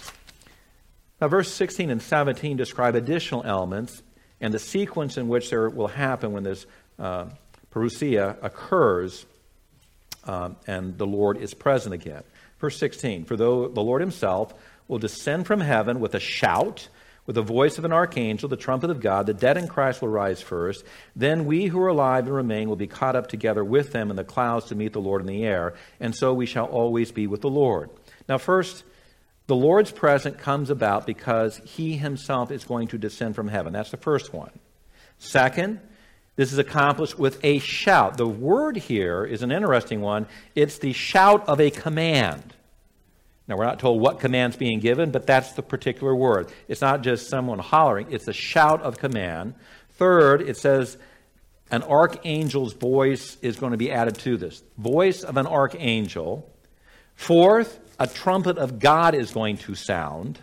Now, verse sixteen and seventeen describe additional elements and the sequence in which there will happen when this uh, parousia occurs um, and the Lord is present again. Verse sixteen, for though the Lord himself will descend from heaven with a shout, with the voice of an archangel, the trumpet of God, the dead in Christ will rise first. Then we who are alive and remain will be caught up together with them in the clouds to meet the Lord in the air. And so we shall always be with the Lord. Now first, the Lord's presence comes about because he himself is going to descend from heaven. That's the first one. Second, this is accomplished with a shout. The word here is an interesting one. It's the shout of a command. Now, we're not told what command's being given, but that's the particular word. It's not just someone hollering. It's a shout of command. Third, it says an archangel's voice is going to be added to this. Voice of an archangel. Fourth, a trumpet of God is going to sound.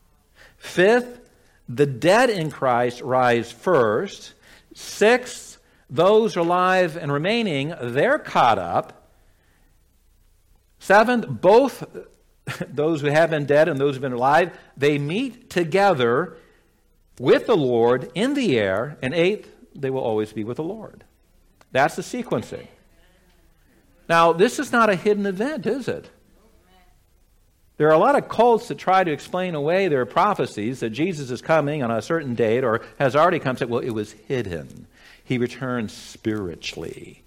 Fifth, the dead in Christ rise first. Sixth, those alive and remaining, they're caught up. Seventh, both those who have been dead and those who have been alive, they meet together with the Lord in the air. And eighth, they will always be with the Lord. That's the sequencing. Now, this is not a hidden event, is it? There are a lot of cults that try to explain away their prophecies that Jesus is coming on a certain date or has already come. Say, well, it was hidden. He returns spiritually.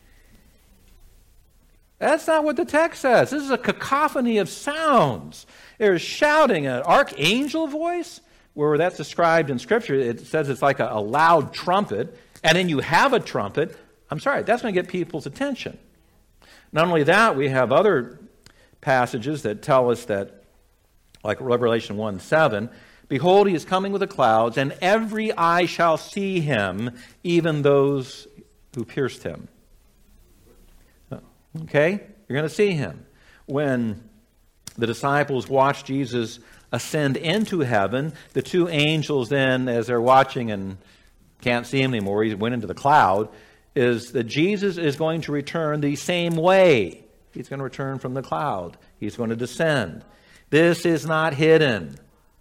That's not what the text says. This is a cacophony of sounds. There's shouting, an archangel voice, where that's described in Scripture. It says it's like a, a loud trumpet, and then you have a trumpet. I'm sorry, that's going to get people's attention. Not only that, we have other passages that tell us that, like Revelation one seven, behold, he is coming with the clouds, and every eye shall see him, even those who pierced him. Okay? You're going to see him. When The disciples watched Jesus ascend into heaven. The two angels then, as they're watching and can't see him anymore, he went into the cloud, is that Jesus is going to return the same way. He's going to return from the cloud. He's going to descend. This is not hidden.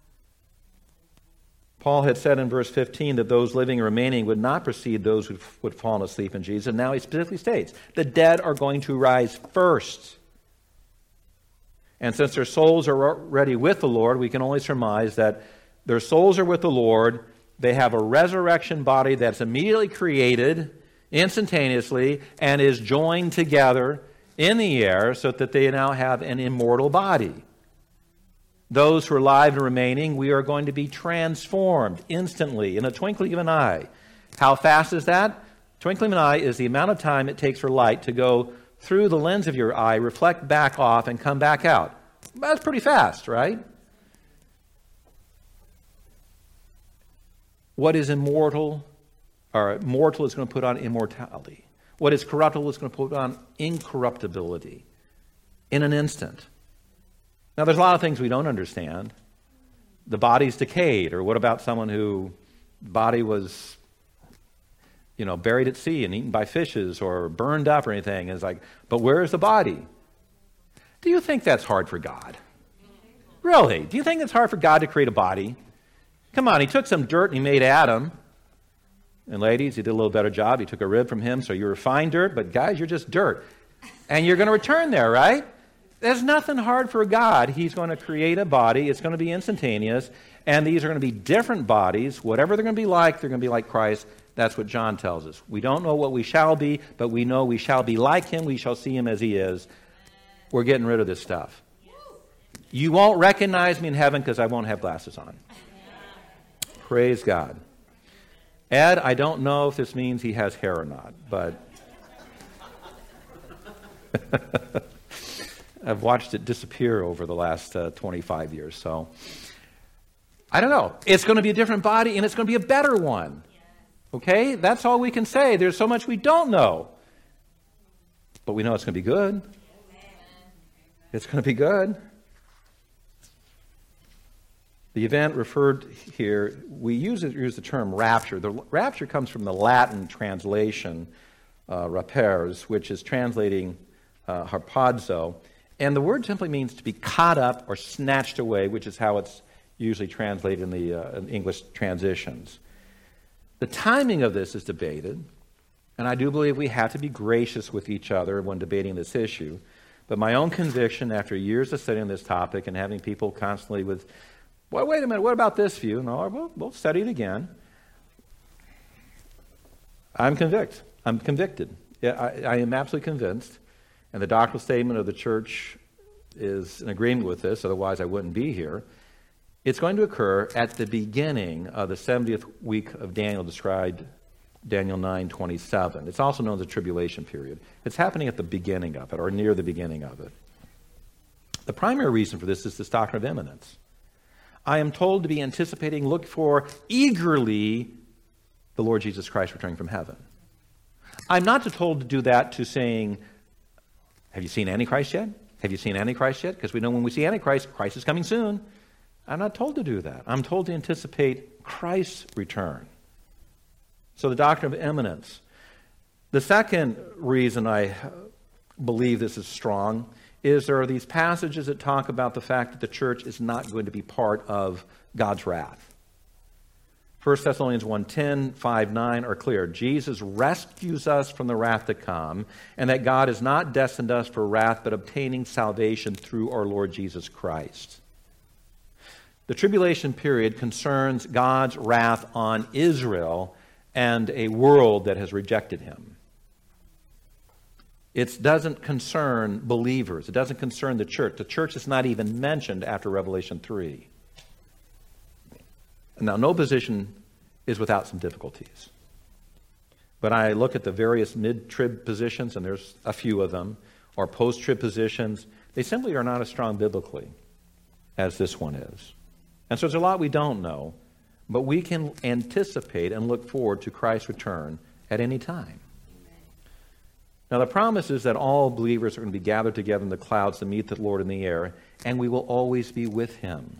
Paul had said in verse fifteen that those living and remaining would not precede those who would fall asleep in Jesus. And now he specifically states the dead are going to rise first. And since their souls are already with the Lord, we can only surmise that their souls are with the Lord. They have a resurrection body that's immediately created, instantaneously, and is joined together in the air so that they now have an immortal body. Those who are alive and remaining, we are going to be transformed instantly, in a twinkling of an eye. How fast is that? Twinkling of an eye is the amount of time it takes for light to go through the lens of your eye, reflect back off, and come back out. That's pretty fast, right? What is immortal, or mortal is going to put on immortality. What is corruptible is going to put on incorruptibility in an instant. Now, there's a lot of things we don't understand. The body's decayed, or what about someone whose body was, you know, buried at sea and eaten by fishes or burned up or anything? It's like, but where is the body? Do you think that's hard for God? Really? Do you think it's hard for God to create a body? Come on, he took some dirt and he made Adam. And ladies, he did a little better job. He took a rib from him, so you're fine dirt, but guys, you're just dirt. And you're going to return there, right? There's nothing hard for God. He's going to create a body. It's going to be instantaneous. And these are going to be different bodies. Whatever they're going to be like, they're going to be like Christ. That's what John tells us. We don't know what we shall be, but we know we shall be like him. We shall see him as he is. We're getting rid of this stuff. You won't recognize me in heaven because I won't have glasses on. Praise God. Ed, I don't know if this means he has hair or not, but I've watched it disappear over the last uh, twenty-five years. So I don't know. It's going to be a different body, and it's going to be a better one. Okay? That's all we can say. There's so much we don't know. But we know it's going to be good. It's going to be good. The event referred here, we use, it, use the term rapture. The rapture comes from the Latin translation, uh, rapers, which is translating uh, harpazo. And the word simply means to be caught up or snatched away, which is how it's usually translated in the uh, in English transitions. The timing of this is debated, and I do believe we have to be gracious with each other when debating this issue. But my own conviction, after years of studying this topic and having people constantly with, well, wait a minute, what about this view? No, we'll, we'll study it again. I'm convicted. I'm convicted. Yeah, I, I am absolutely convinced. And the doctrinal statement of the church is in agreement with this, otherwise I wouldn't be here. It's going to occur at the beginning of the seventieth week of Daniel, described Daniel nine twenty-seven. It's also known as the tribulation period. It's happening at the beginning of it, or near the beginning of it. The primary reason for this is this doctrine of imminence. I am told to be anticipating, look for eagerly the Lord Jesus Christ returning from heaven. I'm not told to do that to saying, have you seen Antichrist yet? Have you seen Antichrist yet? Because we know when we see Antichrist, Christ is coming soon. I'm not told to do that. I'm told to anticipate Christ's return. So the doctrine of imminence. The second reason I believe this is strong is there are these passages that talk about the fact that the church is not going to be part of God's wrath. First Thessalonians one ten, five, nine are clear. Jesus rescues us from the wrath to come, and that God has not destined us for wrath, but obtaining salvation through our Lord Jesus Christ. The tribulation period concerns God's wrath on Israel and a world that has rejected him. It doesn't concern believers. It doesn't concern the church. The church is not even mentioned after Revelation three. Now, no position is without some difficulties. But I look at the various mid-trib positions, and there's a few of them, or post-trib positions. They simply are not as strong biblically as this one is. And so there's a lot we don't know, but we can anticipate and look forward to Christ's return at any time. Now, the promise is that all believers are going to be gathered together in the clouds to meet the Lord in the air, and we will always be with him.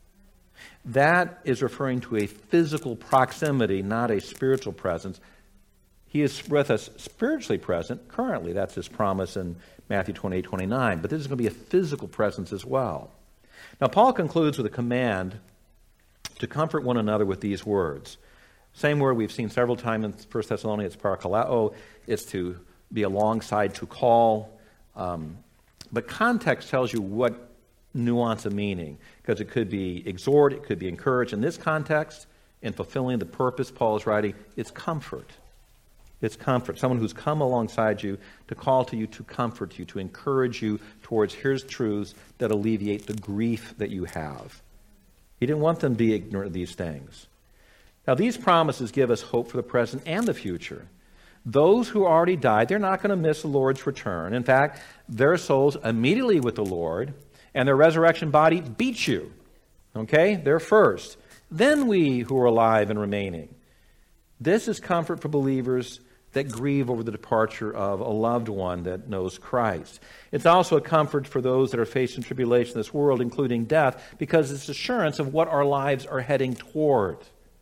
That is referring to a physical proximity, not a spiritual presence. He is with us spiritually present currently. That's his promise in Matthew twenty-eight, twenty-nine. But this is going to be a physical presence as well. Now, Paul concludes with a command to comfort one another with these words. Same word we've seen several times in First Thessalonians, parakaleo. It's to be alongside, to call. Um, but context tells you what nuance of meaning, because it could be exhort, it could be encourage. In this context, in fulfilling the purpose Paul is writing, it's comfort. It's comfort. Someone who's come alongside you to call to you, to comfort you, to encourage you towards here's truths that alleviate the grief that you have. He didn't want them to be ignorant of these things. Now, these promises give us hope for the present and the future. Those who already died, they're not going to miss the Lord's return. In fact, their souls immediately with the Lord, and their resurrection body beats you. Okay? They're first. Then we who are alive and remaining. This is comfort for believers that grieve over the departure of a loved one that knows Christ. It's also a comfort for those that are facing tribulation in this world, including death, because it's assurance of what our lives are heading toward.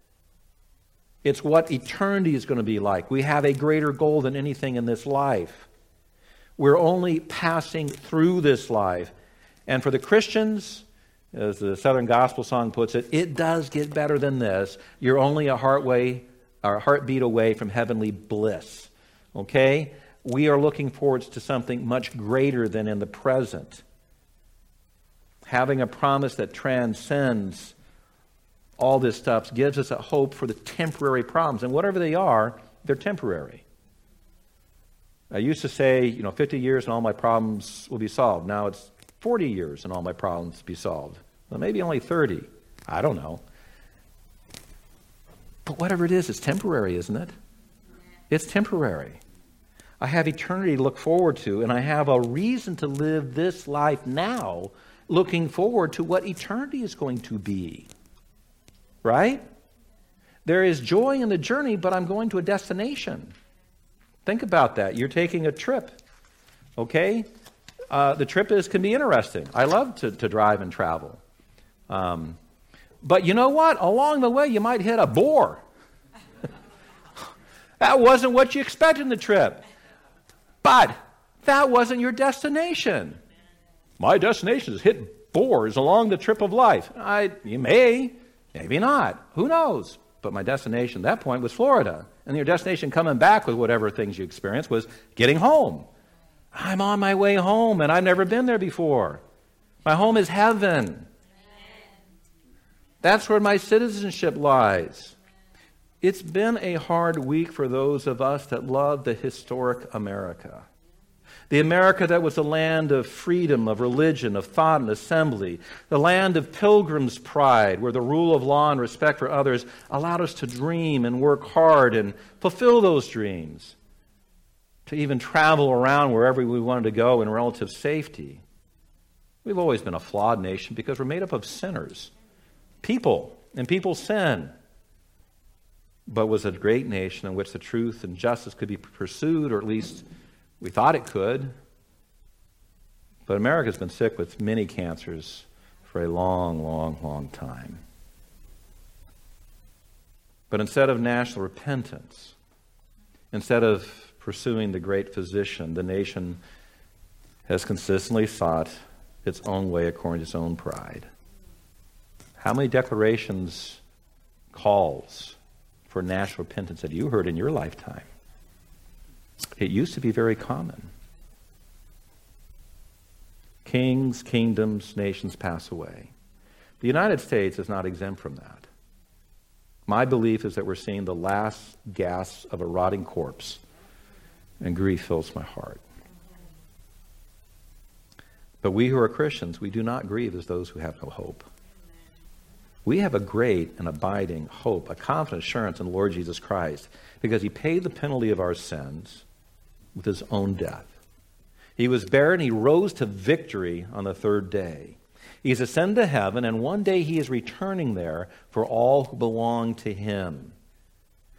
It's what eternity is going to be like. We have a greater goal than anything in this life. We're only passing through this life. And for the Christians, as the Southern Gospel song puts it, it does get better than this. You're only a heartway, or a heartbeat away from heavenly bliss. Okay? We are looking forward to something much greater than in the present. Having a promise that transcends all this stuff gives us a hope for the temporary problems. And whatever they are, they're temporary. I used to say, you know, fifty years and all my problems will be solved. Now it's forty years and all my problems will be solved. Well, maybe only thirty. I don't know. But whatever it is, it's temporary, isn't it? It's temporary. I have eternity to look forward to, and I have a reason to live this life now looking forward to what eternity is going to be. Right? There is joy in the journey, but I'm going to a destination. Think about that. You're taking a trip. Okay? Uh, the trip is can be interesting. I love to, to drive and travel. Um, but you know what? Along the way, you might hit a bore. That wasn't what you expected in the trip. But that wasn't your destination. My destination is hit bores along the trip of life. I, you may, maybe not. Who knows? But my destination at that point was Florida. And your destination coming back with whatever things you experienced was getting home. I'm on my way home, and I've never been there before. My home is heaven. That's where my citizenship lies. It's been a hard week for those of us that love the historic America. The America that was a land of freedom, of religion, of thought and assembly. The land of pilgrims' pride, where the rule of law and respect for others allowed us to dream and work hard and fulfill those dreams. To even travel around wherever we wanted to go in relative safety. We've always been a flawed nation because we're made up of sinners. People, and people sin. But was a great nation in which the truth and justice could be pursued, or at least we thought it could. But America's been sick with many cancers for a long, long, long time. But instead of national repentance, instead of pursuing the great physician, the nation has consistently sought its own way according to its own pride. How many declarations, calls for national repentance have you heard in your lifetime? It used to be very common. Kings, kingdoms, nations pass away. The United States is not exempt from that. My belief is that we're seeing the last gasps of a rotting corpse, and grief fills my heart. But we who are Christians, we do not grieve as those who have no hope. We have a great and abiding hope, a confident assurance in the Lord Jesus Christ, because he paid the penalty of our sins with his own death. He was buried and he rose to victory on the third day. He's ascended to heaven, and one day he is returning there for all who belong to him.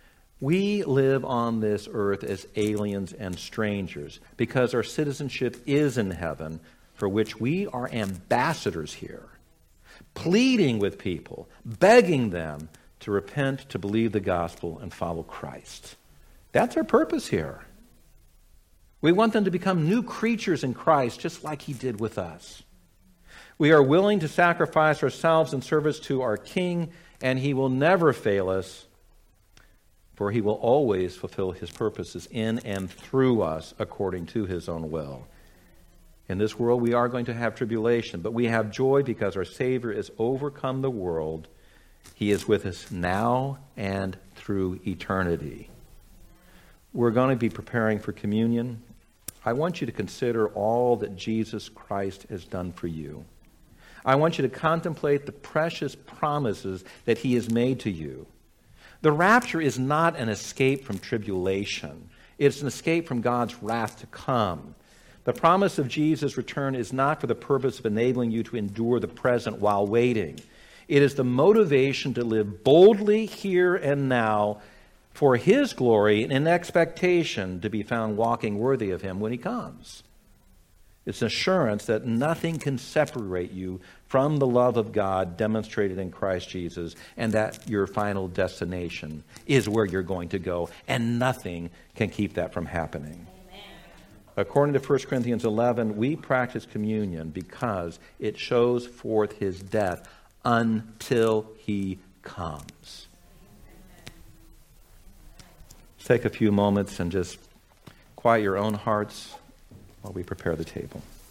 We live on this earth as aliens and strangers because our citizenship is in heaven, for which we are ambassadors here, pleading with people, begging them to repent, to believe the gospel, and follow Christ. That's our purpose here. We want them to become new creatures in Christ, just like he did with us. We are willing to sacrifice ourselves in service to our King, and he will never fail us, for he will always fulfill his purposes in and through us according to his own will. In this world we are going to have tribulation, but we have joy because our Savior has overcome the world. He is with us now and through eternity. We're going to be preparing for communion. I want you to consider all that Jesus Christ has done for you. I want you to contemplate the precious promises that he has made to you. The rapture is not an escape from tribulation. It's an escape from God's wrath to come. The promise of Jesus' return is not for the purpose of enabling you to endure the present while waiting. It is the motivation to live boldly here and now for his glory and in expectation to be found walking worthy of him when he comes. It's an assurance that nothing can separate you from the love of God demonstrated in Christ Jesus, and that your final destination is where you're going to go, and nothing can keep that from happening. According to First Corinthians eleven, we practice communion because it shows forth his death until he comes. Let's take a few moments and just quiet your own hearts while we prepare the table.